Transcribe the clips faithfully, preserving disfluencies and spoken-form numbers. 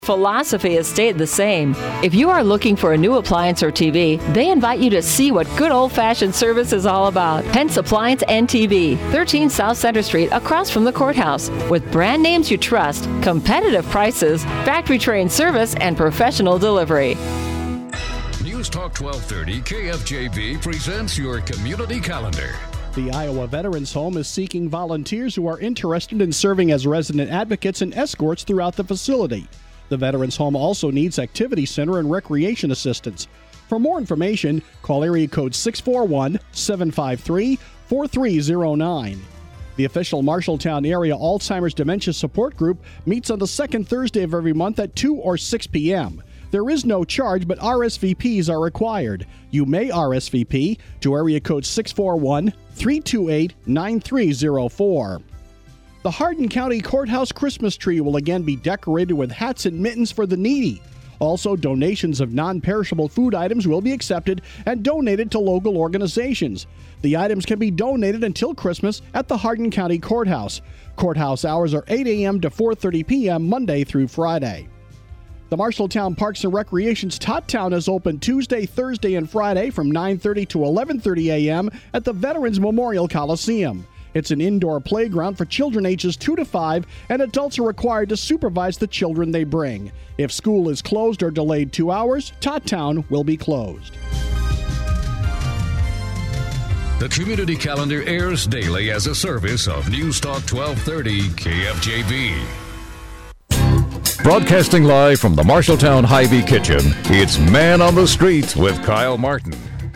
Philosophy has stayed the same. If you are looking for a new appliance or T V, they invite you to see what good old-fashioned service is all about. Pence Appliance and T V, thirteen South Center Street, across from the courthouse. With brand names you trust, competitive prices, factory-trained service, and professional delivery. News Talk twelve thirty K F J B presents your community calendar. The Iowa Veterans Home is seeking volunteers who are interested in serving as resident advocates and escorts throughout the facility. The Veterans Home also needs activity center and recreation assistance. For more information, call area code six four one, seven five three, four three zero nine. The official Marshalltown Area Alzheimer's Dementia Support Group meets on the second Thursday of every month at two or six p.m. There is no charge, but R S V Ps are required. You may R S V P to area code six four one, three two eight, nine three zero four. The Hardin County Courthouse Christmas tree will again be decorated with hats and mittens for the needy. Also, donations of non-perishable food items will be accepted and donated to local organizations. The items can be donated until Christmas at the Hardin County Courthouse. Courthouse hours are eight a.m. to four thirty p.m. Monday through Friday. The Marshalltown Parks and Recreation's Tot Town is open Tuesday, Thursday, and Friday from nine thirty to eleven thirty a.m. at the Veterans Memorial Coliseum. It's an indoor playground for children ages two to five, and adults are required to supervise the children they bring. If school is closed or delayed two hours, Tot Town will be closed. The Community Calendar airs daily as a service of News Talk twelve thirty K F J B. Broadcasting live from the Marshalltown Hy-Vee Kitchen, it's Man on the Street with Kyle Martin.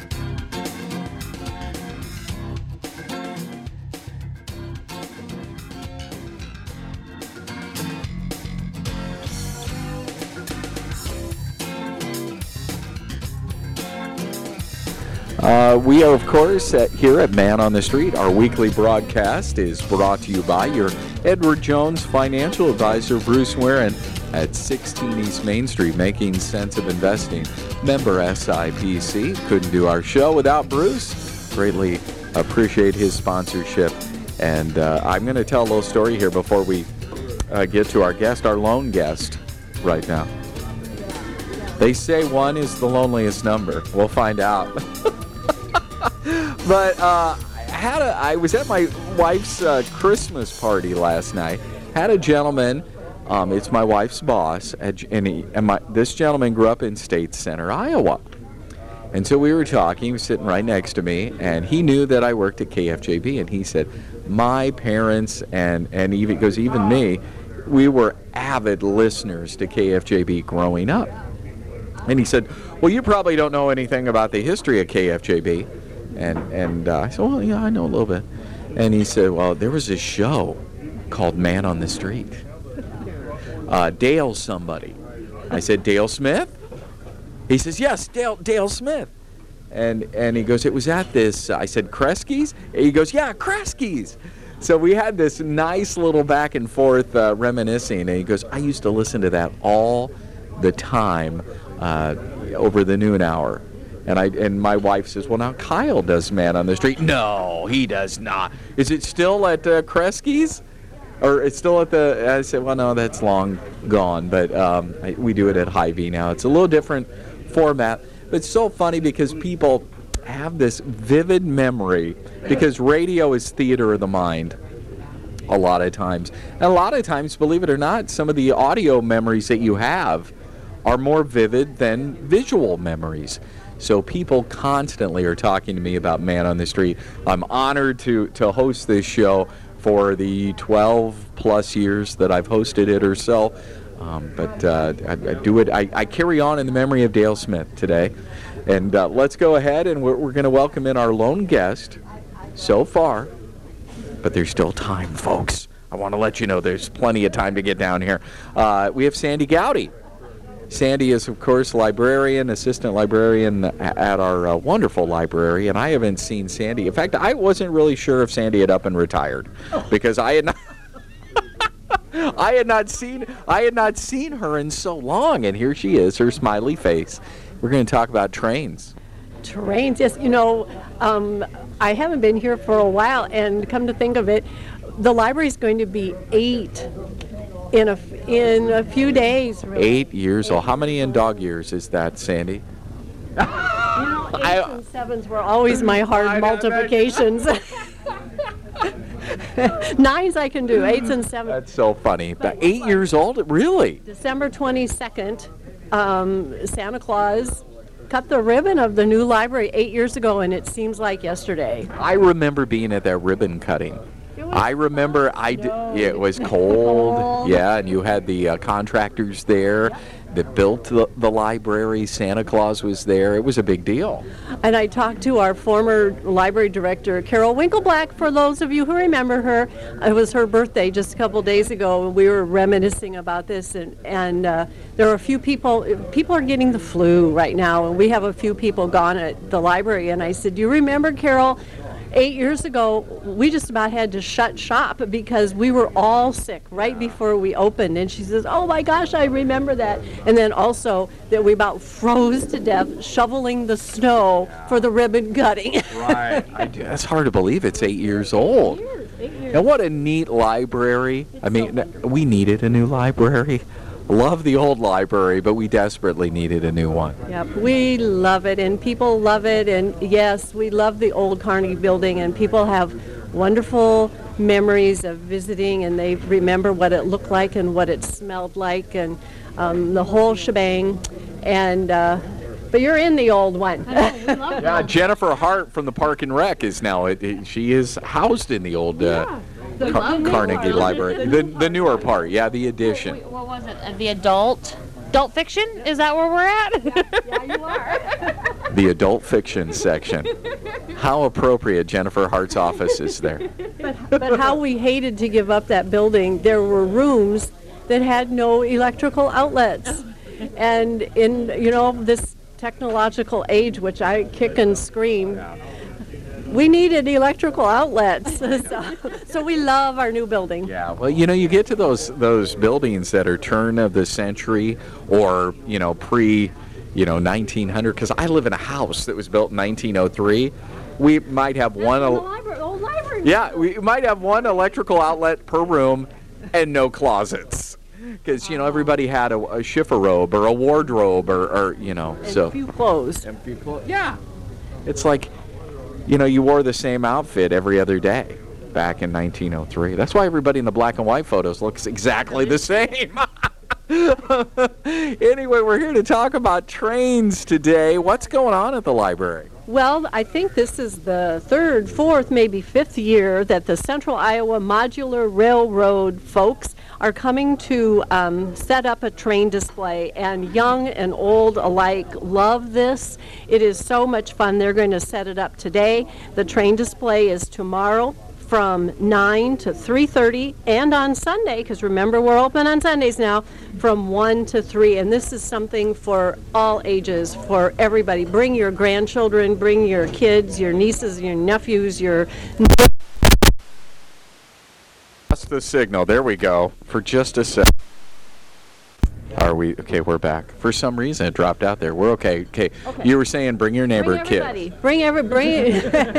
Uh, we are, of course, at, here at Man on the Street. Our weekly broadcast is brought to you by your Edward Jones financial advisor, Bruce Warren, at sixteen East Main Street, making sense of investing. Member S I P C. Couldn't do our show without Bruce. Greatly appreciate his sponsorship. And uh, I'm going to tell a little story here before we uh, get to our guest, our lone guest right now. They say one is the loneliest number. We'll find out. But uh, I had a, I was at my wife's uh, Christmas party last night. Had a gentleman, um, it's my wife's boss, and, he, and my, this gentleman grew up in State Center, Iowa. And so we were talking, he was sitting right next to me, and he knew that I worked at K F J B, and he said, my parents, and, and even, goes, even me, we were avid listeners to K F J B growing up. And he said, well, you probably don't know anything about the history of K F J B. And and uh, I said, well, yeah, I know a little bit. And he said, well, there was this show called Man on the Street. Uh, Dale somebody. I said, Dale Smith? He says, yes, Dale Dale Smith. And and he goes, it was at this, uh, I said, Kresge's? And he goes, yeah, Kresge's. So we had this nice little back and forth uh, reminiscing. And he goes, I used to listen to that all the time uh, over the noon hour. And I and my wife says, well, now Kyle does Man on the Street. No, he does not. Is it still at uh, Kresge's? Or it's still at the, I said, well, no, that's long gone. But um, I, we do it at Hy-Vee now. It's a little different format. But it's so funny because people have this vivid memory, because radio is theater of the mind a lot of times. And a lot of times, believe it or not, some of the audio memories that you have are more vivid than visual memories. So people constantly are talking to me about Man on the Street. I'm honored to, to host this show for the twelve plus years that I've hosted it or so. Um, but uh, I, I do it. I, I carry on in the memory of Dale Smith today. And uh, let's go ahead, and we're, we're going to welcome in our lone guest so far. But there's still time, folks. I want to let you know there's plenty of time to get down here. Uh, we have Sandy Gowdy. Sandy is, of course, librarian, assistant librarian at our uh, wonderful library, and I haven't seen Sandy. In fact, I wasn't really sure if Sandy had up and retired, because I had not, I had not seen, I had not seen her in so long, and here she is, her smiley face. We're going to talk about trains. Trains, yes. You know, um, I haven't been here for a while, and come to think of it, the library is going to be eight. In a, in a few days. Really. Eight years old. How many in dog years is that, Sandy? You know, eights I, and sevens were always my hard multiplications. Nines I can do, eights and sevens. That's so funny. But eight years old? Really? December twenty-second, um, Santa Claus cut the ribbon of the new library eight years ago, and it seems like yesterday. I remember being at that ribbon cutting. I remember I did, no, yeah, it was cold, cold, yeah, and you had the uh, contractors there that built the, the library. Santa Claus was there. It was a big deal. And I talked to our former library director, Carol Winkleblack, for those of you who remember her. It was her birthday just a couple days ago, and we were reminiscing about this, and, and uh, there are a few people, people are getting the flu right now, and we have a few people gone at the library, and I said, do you remember, Carol, eight years ago, we just about had to shut shop because we were all sick right before we opened. And she says, oh my gosh, I remember that. And then also that we about froze to death shoveling the snow for the ribbon cutting. Right. I do. That's hard to believe it's eight years old. Eight years, eight years. And what a neat library. It's I mean, so we needed a new library. Love the old library, but we desperately needed a new one. Yep, we love it, and people love it, and yes, we love the old Carnegie building, and people have wonderful memories of visiting, and they remember what it looked like and what it smelled like, and um, the whole shebang. And uh, but you're in the old one. I know, we love Yeah, Jennifer Hart from the Park and Rec is now, it, it, she is housed in the old uh, Yeah. The Car- new Carnegie part. Library. The, the newer part, yeah, the addition. Wait, what was it? Uh, the adult? Adult fiction? Is that where we're at? Yeah, you are. The adult fiction section. How appropriate Jennifer Hart's office is there. But, but how we hated to give up that building. There were rooms that had no electrical outlets. And in, you know, this technological age, which I kick and scream, we needed electrical outlets. so, so we love our new building. Yeah, well, you know, you get to those those buildings that are turn of the century or, you know, pre, you know, nineteen hundred, because I live in a house that was built in nineteen oh three. We might have one... That's El- the library, old library. yeah, we might have one electrical outlet per room and no closets. Because, you know, everybody had a, a chifforobe or a wardrobe or, or you know, And so... a few clothes. And few clothes. Yeah. It's like, you know, you wore the same outfit every other day back in nineteen oh three. That's why everybody in the black and white photos looks exactly the same. Anyway, we're here to talk about trains today. What's going on at the library? Well, I think this is the third, fourth, maybe fifth year that the Central Iowa Modular Railroad folks are coming to um, set up a train display, and young and old alike love this. It is so much fun. They're going to set it up today. The train display is tomorrow from nine to three thirty, and on Sunday, because remember we're open on Sundays now, from one to three. And this is something for all ages, for everybody. Bring your grandchildren, bring your kids, your nieces, your nephews, your... That's the signal. There we go. For just a sec. Are we okay? We're back. For some reason, it dropped out there. We're okay. Okay. Okay. You were saying bring your neighbor Bring everybody. kids. Bring every bring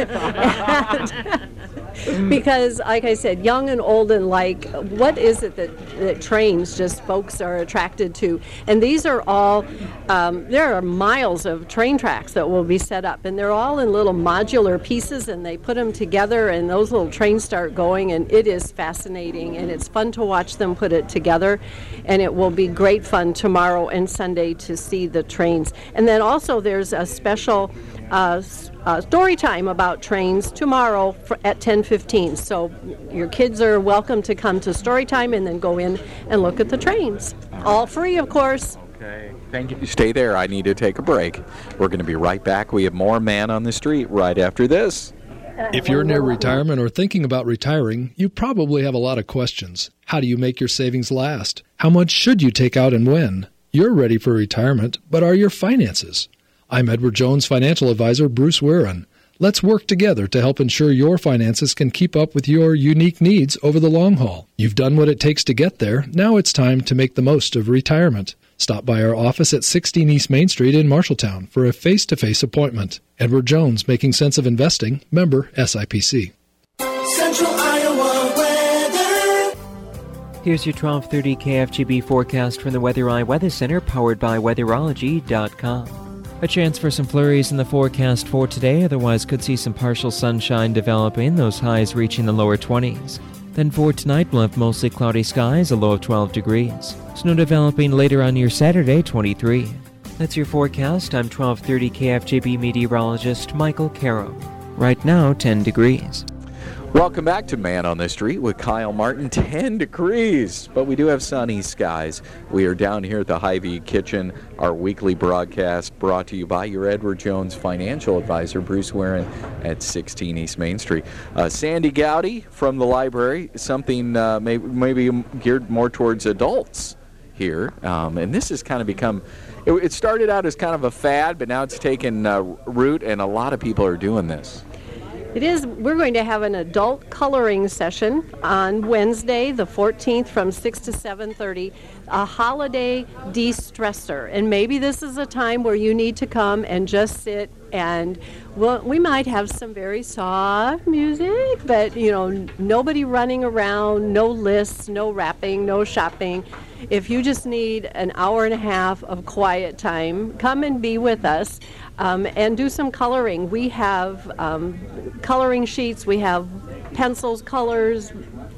because, like I said, young and old and like, what is it that, that trains just folks are attracted to? And these are all, um, there are miles of train tracks that will be set up, and they're all in little modular pieces, and they put them together, and those little trains start going, and it is fascinating, and it's fun to watch them put it together, and it will be great fun tomorrow and Sunday to see the trains. And then also there's a special uh, uh, story time about trains tomorrow for, at ten fifteen. So your kids are welcome to come to story time and then go in and look at the trains. All free, of course. Okay. Thank you. Stay there. I need to take a break. We're going to be right back. We have more Man on the Street right after this. If you're near retirement or thinking about retiring, you probably have a lot of questions. How do you make your savings last? How much should you take out and when? You're ready for retirement, but are your finances? I'm Edward Jones financial advisor Bruce Warren. Let's work together to help ensure your finances can keep up with your unique needs over the long haul. You've done what it takes to get there. Now it's time to make the most of retirement. Stop by our office at sixteen East Main Street in Marshalltown for a face-to-face appointment. Edward Jones, Making Sense of Investing, member S I P C. Central Iowa weather. Here's your twelve thirty K F G B forecast from the Weather Eye Weather Center, powered by weatherology dot com. A chance for some flurries in the forecast for today, otherwise could see some partial sunshine developing, those highs reaching the lower twenties. Then for tonight, we'll have mostly cloudy skies, a low of twelve degrees. Snow developing later on your Saturday, twenty-three. That's your forecast. I'm twelve thirty K F G B meteorologist Michael Caro. Right now, ten degrees. Welcome back to Man on the Street with Kyle Martin. ten degrees, but we do have sunny skies. We are down here at the Hy-Vee Kitchen, our weekly broadcast brought to you by your Edward Jones financial advisor, Bruce Warren, at sixteen East Main Street. Uh, Sandy Gowdy from the library, something uh, maybe, maybe geared more towards adults here. Um, and this has kind of become, it, it started out as kind of a fad, but now it's taken uh, root, and a lot of people are doing this. It is. We're going to have an adult coloring session on Wednesday, the fourteenth, from six to seven thirty, a holiday de-stressor. And maybe this is a time where you need to come and just sit, and we'll, we might have some very soft music, but, you know, nobody running around, no lists, no wrapping, no shopping. If you just need an hour and a half of quiet time, come and be with us um, and do some coloring. We have um, coloring sheets, we have pencils, colors,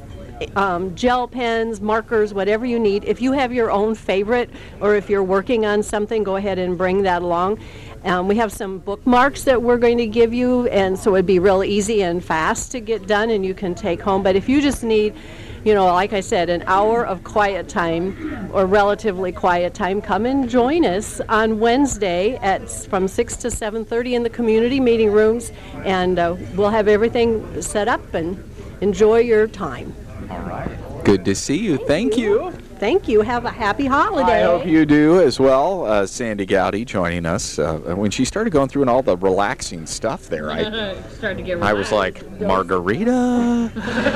um, gel pens, markers, whatever you need. If you have your own favorite, or if you're working on something, go ahead and bring that along. Um, we have some bookmarks that we're going to give you, and so it'd be real easy and fast to get done, and you can take home. But if you just need, you know, like I said, an hour of quiet time, or relatively quiet time, come and join us on Wednesday at from six to seven thirty in the community meeting rooms, and uh, we'll have everything set up, and enjoy your time. All right. Good to see you. Thank you. Thank you. Have a happy holiday. I hope you do as well. Uh, Sandy Gowdy joining us. Uh, when she started going through and all the relaxing stuff there, I started to get I was like, margarita,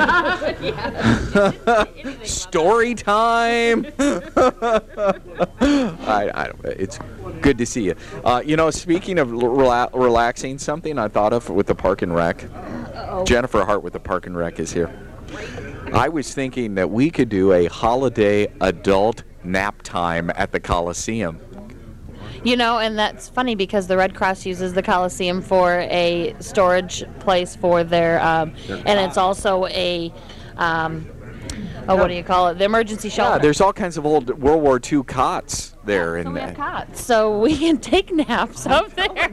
story time. I, I don't. It's good to see you. Uh, you know, speaking of rela- relaxing, something I thought of with the Park and Rec. Uh-oh. Jennifer Hart with the Park and Rec is here. I was thinking that we could do a holiday adult nap time at the Coliseum. You know, and that's funny because the Red Cross uses the Coliseum for a storage place for their, um, and it's also a, um, oh, what do you call it? The emergency shelter. Yeah, there's all kinds of old World War Two cots there. Yeah, so in we have cots, so we can take naps up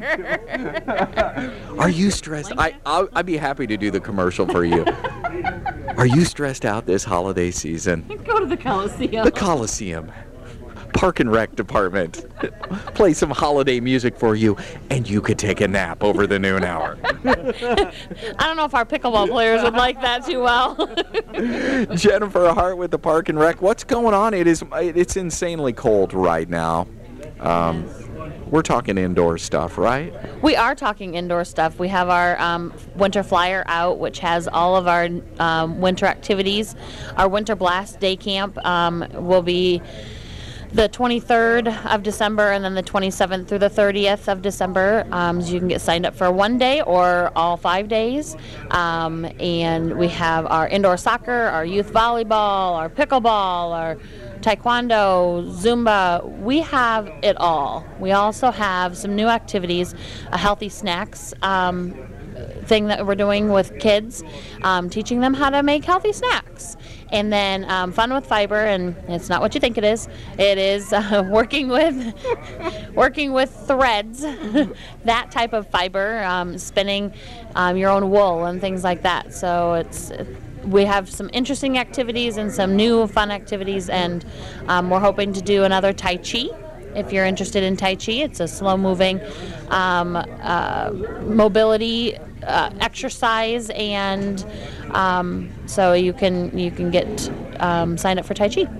there. Are you stressed? I, I'll, I'd be happy to do the commercial for you. Are you stressed out this holiday season? Go to the Coliseum. The Coliseum. Park and Rec department. Play some holiday music for you, and you could take a nap over the noon hour. I don't know if our pickleball players would like that too well. Jennifer Hart with the Park and Rec. What's going on? It is. It's insanely cold right now. Um, we're talking indoor stuff, right? We are talking indoor stuff. We have our um, winter flyer out, which has all of our um, winter activities. Our Winter Blast Day Camp um, will be the twenty-third of December, and then the twenty-seventh through the thirtieth of December. Um, so you can get signed up for one day or all five days. Um, and we have our indoor soccer, our youth volleyball, our pickleball, our taekwondo, Zumba. We have it all. We also have some new activities, a healthy snacks um, thing that we're doing with kids, um, teaching them how to make healthy snacks. And then um, Fun with Fiber, and it's not what you think it is. It is uh, working with working with threads, that type of fiber, um, spinning um, your own wool and things like that. So it's we have some interesting activities and some new fun activities, and um, we're hoping to do another Tai Chi. If you're interested in Tai Chi, it's a slow-moving um, uh, mobility uh, exercise, and um, so you can you can get um, sign up for Tai Chi.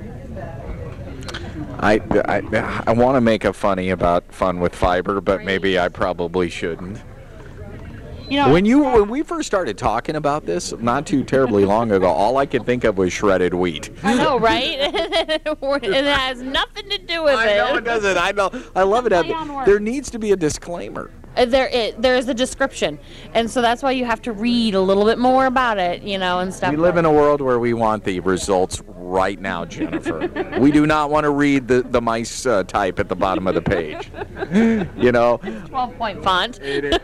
I, I, I want to make a funny about Fun with Fiber, but right. Maybe I probably shouldn't. You know, when you when we first started talking about this not too terribly long ago, all I could think of was shredded wheat. I know, right? It has nothing to do with I it. I know it doesn't. I know. I love it. There needs to be a disclaimer. Uh, There, it, there is a description, and so that's why you have to read a little bit more about it, you know, and stuff. We live in a world where we want the results right now, Jennifer. We do not want to read the, the mice uh, type at the bottom of the page. You know? twelve-point font.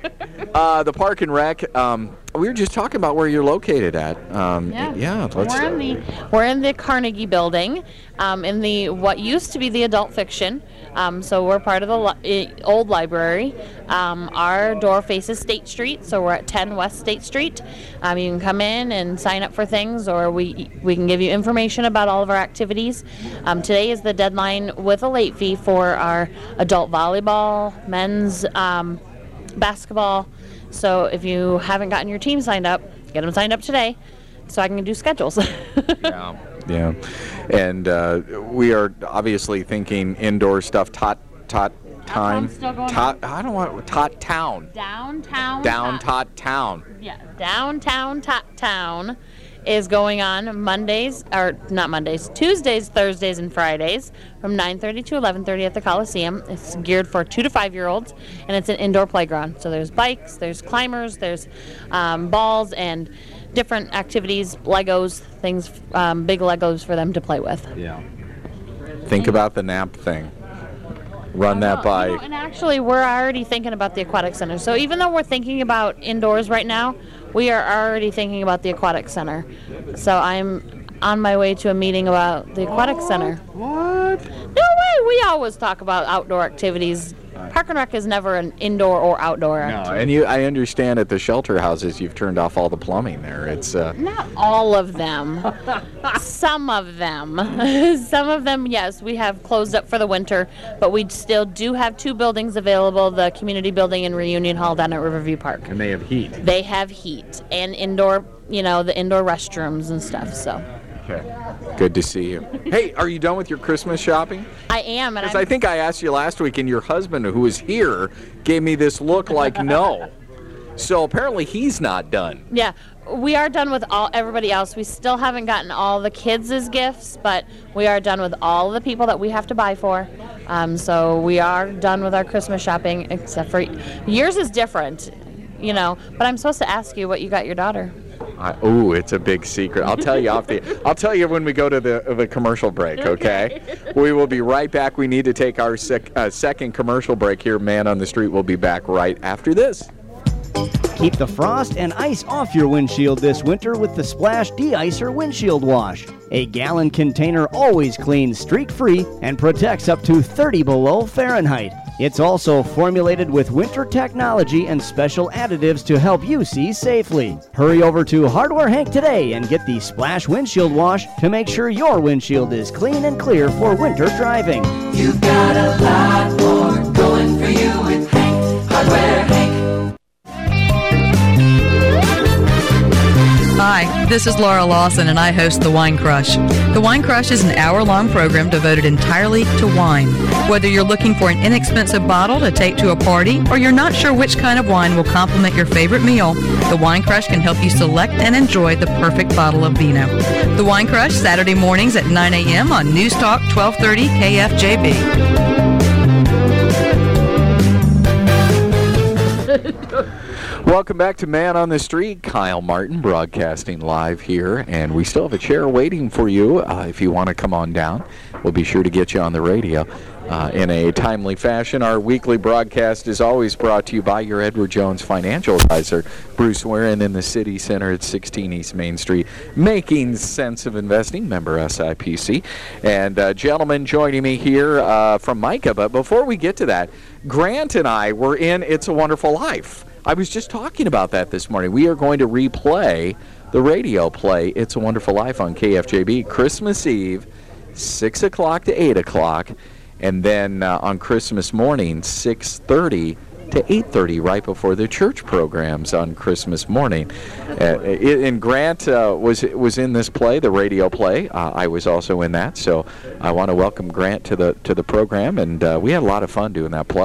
uh, the Park and Rec, um, we were just talking about where you're located at. Um, Yeah, yeah let's, we're in the we're in the Carnegie Building, um, in the what used to be the adult fiction. Um, so we're part of the li- old library. Um, our door faces State Street, so we're at ten West State Street. Um, you can come in and sign up for things, or we we can give you information about all of our activities. Um, today is the deadline with a late fee for our adult volleyball, men's um, basketball. So if you haven't gotten your team signed up, get them signed up today, so I can do schedules. yeah. Yeah, and uh, we are obviously thinking indoor stuff. Tot, tot time. Still going tot. I don't want tot town. Downtown. Down Tot. tot town. Yeah, downtown Tot Town is going on Mondays, or not Mondays, Tuesdays, Thursdays, and Fridays from nine thirty to eleven thirty at the Coliseum. It's geared for two to five year olds, and it's an indoor playground. So there's bikes, there's climbers, there's um, balls, and different activities, Legos, things, um, big Legos for them to play with. Yeah. Think about the nap thing. Run that know, by. You know, and actually, we're already thinking about the aquatic center. So even though we're thinking about indoors right now, we are already thinking about the aquatic center. So I'm on my way to a meeting about the aquatic what? center. What? No way! We always talk about outdoor activities. Park and Rec is never an indoor or outdoor No, activity. and you. I understand at the shelter houses you've turned off all the plumbing there. It's. Uh, Not all of them. Some of them. Some of them, yes, we have closed up for the winter, but we still do have two buildings available, the community building and Reunion Hall down at Riverview Park. and they have heat. They have heat and indoor, you know, the indoor restrooms and stuff, so. Okay. Good to see you. Hey, are you done with your Christmas shopping? I am, and Because I'm, I think I asked you last week, and your husband, who was here, gave me this look like no. So apparently he's not done. yeah, we are done with all everybody else. We still haven't gotten all the kids' gifts, but we are done with all the people that we have to buy for. Um, so we are done with our Christmas shopping, except for yours is different, you know. But I'm supposed to ask you what you got your daughter. I, ooh, it's a big secret. I'll tell you off the. I'll tell you when we go to the the commercial break. Okay, we will be right back. We need to take our sec, uh, second commercial break here. Man on the Street will be back right after this. Keep the frost and ice off your windshield this winter with the Splash De-Icer Windshield Wash. A gallon container always cleans streak-free and protects up to thirty below Fahrenheit. It's also formulated with winter technology and special additives to help you see safely. Hurry over to Hardware Hank today and get the Splash Windshield Wash to make sure your windshield is clean and clear for winter driving. You've got a lot more going for you with Hank, Hardware Hank. Hi, this is Laura Lawson, and I host The Wine Crush. The Wine Crush is an hour-long program devoted entirely to wine. Whether you're looking for an inexpensive bottle to take to a party, or you're not sure which kind of wine will complement your favorite meal, The Wine Crush can help you select and enjoy the perfect bottle of vino. The Wine Crush, Saturday mornings at nine a.m. on News Talk twelve thirty K F J B. Welcome back to Man on the Street. Kyle Martin broadcasting live here, and we still have a chair waiting for you. Uh, if you want to come on down, we'll be sure to get you on the radio uh, in a timely fashion. Our weekly broadcast is always brought to you by your Edward Jones financial advisor, Bruce Warren, in the City Center at sixteen East Main Street, making sense of investing, member S I P C. And uh, gentlemen joining me here uh, from Micah, but before we get to that, Grant and I were in It's a Wonderful Life. I was just talking about that this morning. We are going to replay the radio play It's a Wonderful Life on K F J B Christmas Eve, six o'clock to eight o'clock, and then uh, on Christmas morning, six thirty to eight thirty, right before the church programs on Christmas morning. Uh, it, and Grant uh, was was in this play, the radio play. Uh, I was also in that, so I want to welcome Grant to the to the program, and uh, we had a lot of fun doing that play.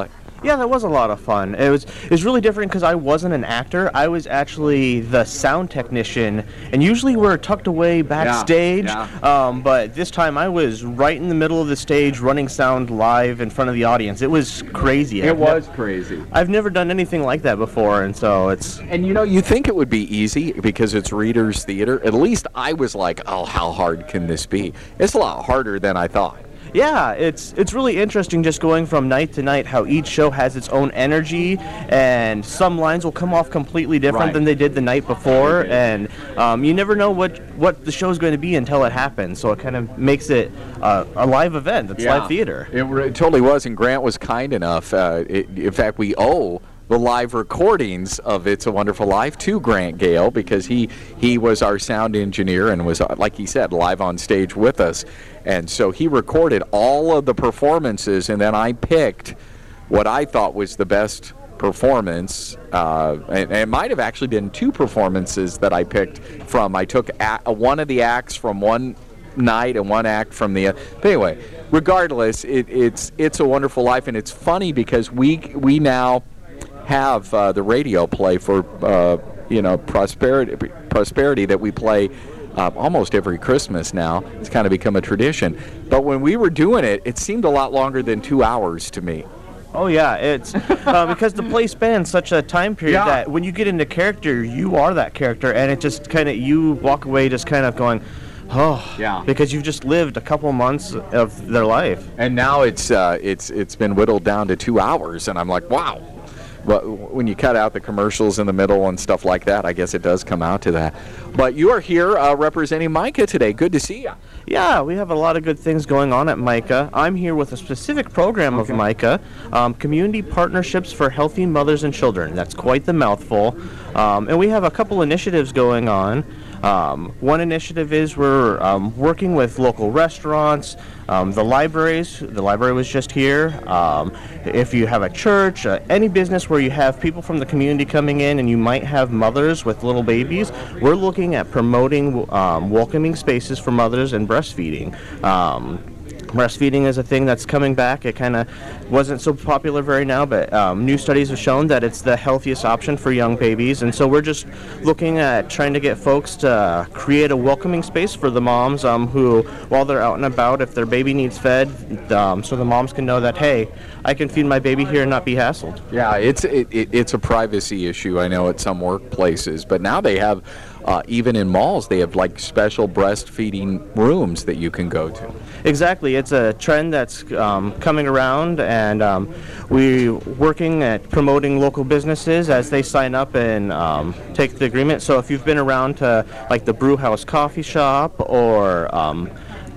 Yeah, that was a lot of fun. It was it was really different because I wasn't an actor. I was actually the sound technician, and usually we're tucked away backstage. Yeah, yeah. Um, but this time I was right in the middle of the stage, running sound live in front of the audience. It was crazy. It I've was ne- crazy. I've never done anything like that before, and so it's. And you know, you think it would be easy because it's Reader's Theater. At least I was like, oh, how hard can this be? It's a lot harder than I thought. Yeah, it's it's really interesting just going from night to night how each show has its own energy, and some lines will come off completely different Right. than they did the night before, and um, you never know what, what the show's going to be until it happens, so it kind of makes it uh, a live event. It's Yeah. live theater. It, re- it totally was, and Grant was kind enough. Uh, it, in fact, we owe the live recordings of It's a Wonderful Life to Grant Gale because he he was our sound engineer and was, uh, like he said, live on stage with us. And so he recorded all of the performances, and then I picked what I thought was the best performance. Uh, and, and it might have actually been two performances that I picked from. I took a, one of the acts from one night and one act from the other. But anyway, regardless, it, it's It's a Wonderful Life, and it's funny because we we now have uh, the radio play for uh, you know prosperity prosperity that we play uh, almost every Christmas now. It's kind of become a tradition. But when we were doing it, it seemed a lot longer than two hours to me. Oh yeah, it's uh, because the play spans such a time period Yeah. that when you get into character, you are that character, and it just kind of you walk away just kind of going, oh, Yeah. because you've just lived a couple months of their life. And now it's uh, it's it's been whittled down to two hours, and I'm like, wow. But when you cut out the commercials in the middle and stuff like that, I guess it does come out to that. But you are here uh, representing Micah today. Good to see you. Yeah, we have a lot of good things going on at Micah. I'm here with a specific program of Micah, um, Community Partnerships for Healthy Mothers and Children. That's quite the mouthful. Um, and we have a couple initiatives going on. Um, one initiative is we're um, working with local restaurants, um, the libraries. The library was just here. Um, if you have a church, uh, any business where you have people from the community coming in and you might have mothers with little babies, we're looking at promoting um, welcoming spaces for mothers and breastfeeding. Um, Breastfeeding is a thing that's coming back. It kind of wasn't so popular very now, but um, new studies have shown that it's the healthiest option for young babies. And so we're just looking at trying to get folks to create a welcoming space for the moms um, who, while they're out and about, if their baby needs fed, um, so the moms can know that, hey, I can feed my baby here and not be hassled. Yeah, it's it, it, it's a privacy issue, I know, at some workplaces. But now they have, uh, even in malls, they have like special breastfeeding rooms that you can go to. Exactly. It's a trend that's um, coming around, and um, we're working at promoting local businesses as they sign up and um, take the agreement. So if you've been around to like the Brew House Coffee Shop or um,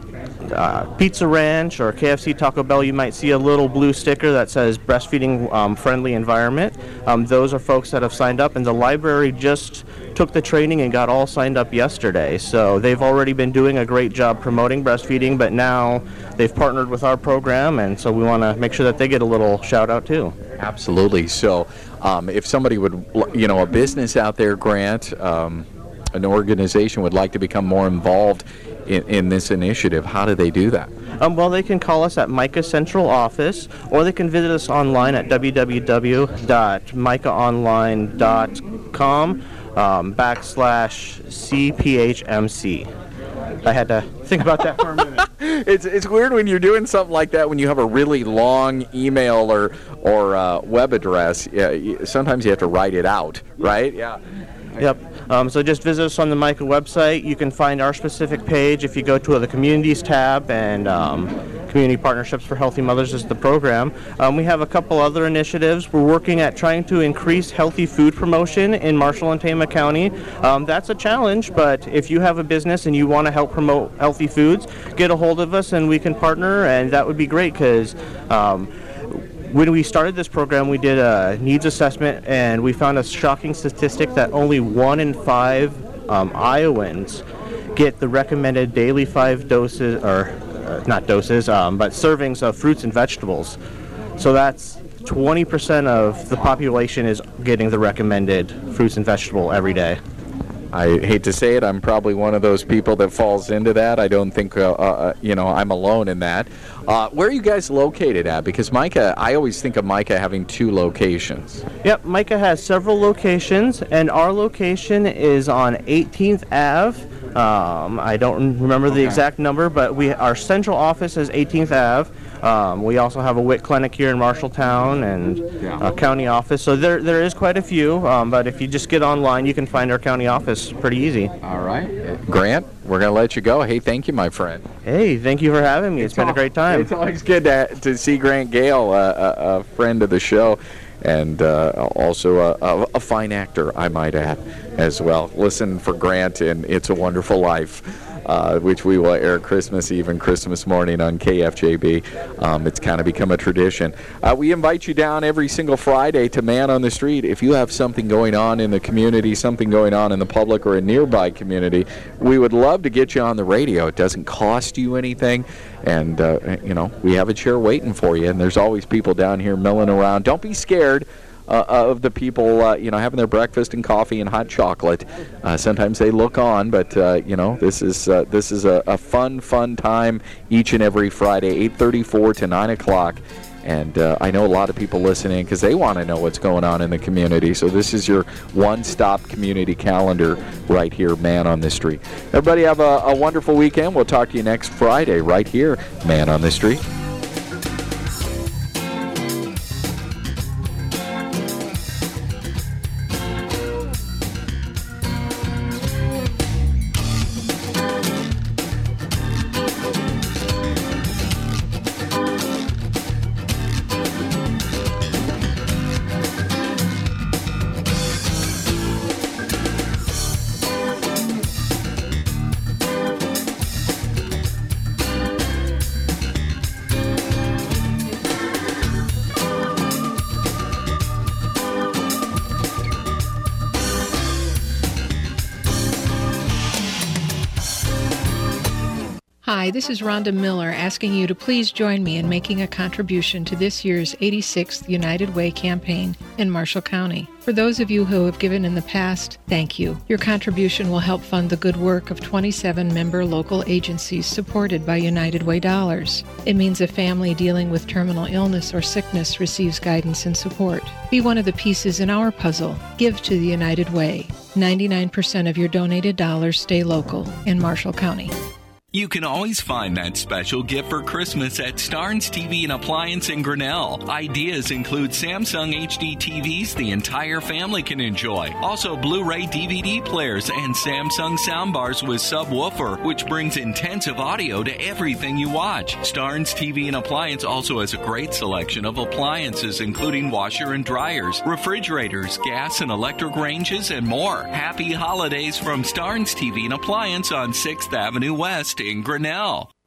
uh, Pizza Ranch or K F C, Taco Bell, you might see a little blue sticker that says breastfeeding um, friendly environment. Um, those are folks that have signed up, and the library just took the training and got all signed up yesterday. So they've already been doing a great job promoting breastfeeding, but now they've partnered with our program, and so we want to make sure that they get a little shout out too. Absolutely. So um, if somebody would, you know, a business out there, Grant, um, an organization would like to become more involved in, in this initiative, how do they do that? Um, well, they can call us at Micah Central Office, or they can visit us online at w w w dot micah online dot com um, backslash C P H M C. I had to think about that for a minute. It's it's weird when you're doing something like that when you have a really long email or or uh, web address. Yeah, you, sometimes you have to write it out, right? Yeah. Yep. Um, so just visit us on the Micah website. You can find our specific page if you go to the Communities tab, and um, Community Partnerships for Healthy Mothers is the program. Um, we have a couple other initiatives. We're working at trying to increase healthy food promotion in Marshall and Tama County. Um, that's a challenge, but if you have a business and you want to help promote healthy foods, get a hold of us and we can partner, and that would be great because um, when we started this program, we did a needs assessment, and we found a shocking statistic that only one in five um, Iowans get the recommended daily five doses, or uh, not doses, um, but servings of fruits and vegetables. So that's twenty percent of the population is getting the recommended fruits and vegetable every day. I hate to say it, I'm probably one of those people that falls into that. I don't think, uh, uh, you know, I'm alone in that. Uh, where are you guys located at? Because Micah, I always think of Micah having two locations. Yep, Micah has several locations, and our location is on eighteenth Avenue. Um, I don't remember the Okay. exact number, but we our central office is eighteenth Avenue. Um, we also have a W I C clinic here in Marshalltown and Yeah. a county office. So there there is quite a few, um, but if you just get online, you can find our county office pretty easy. All right. Grant, we're going to let you go. Hey, thank you, my friend. Hey, thank you for having me. it's been a great time. It's always good to, to see Grant Gale, uh, a, a friend of the show, and uh, also a, a, a fine actor, I might add, as well. Listen for Grant in It's a Wonderful Life, uh, which we will air Christmas Eve and Christmas morning on K F J B. Um, it's kind of become a tradition. Uh, we invite you down every single Friday to Man on the Street. If you have something going on in the community, something going on in the public or a nearby community, we would love to get you on the radio. It doesn't cost you anything. And, uh, you know, we have a chair waiting for you, and there's always people down here milling around. Don't be scared uh, of the people, uh, you know, having their breakfast and coffee and hot chocolate. Uh, sometimes they look on, but, uh, you know, this is uh, this is a, a fun, fun time each and every Friday, eight thirty-four to nine o'clock. And uh, I know a lot of people listening because they want to know what's going on in the community. So this is your one-stop community calendar right here, Man on the Street. Everybody have a, a wonderful weekend. We'll talk to you next Friday right here, Man on the Street. Hi, this is Rhonda Miller asking you to please join me in making a contribution to this year's eighty-sixth United Way campaign in Marshall County. For those of you who have given in the past, thank you. Your contribution will help fund the good work of twenty-seven member local agencies supported by United Way dollars. It means a family dealing with terminal illness or sickness receives guidance and support. Be one of the pieces in our puzzle. Give to the United Way. ninety-nine percent of your donated dollars stay local in Marshall County. You can always find that special gift for Christmas at Starnes T V and Appliance in Grinnell. Ideas include Samsung H D T Vs the entire family can enjoy. Also Blu-ray D V D players and Samsung soundbars with subwoofer, which brings intensive audio to everything you watch. Starnes T V and Appliance also has a great selection of appliances including washer and dryers, refrigerators, gas and electric ranges, and more. Happy holidays from Starnes T V and Appliance on sixth Avenue West in Grinnell.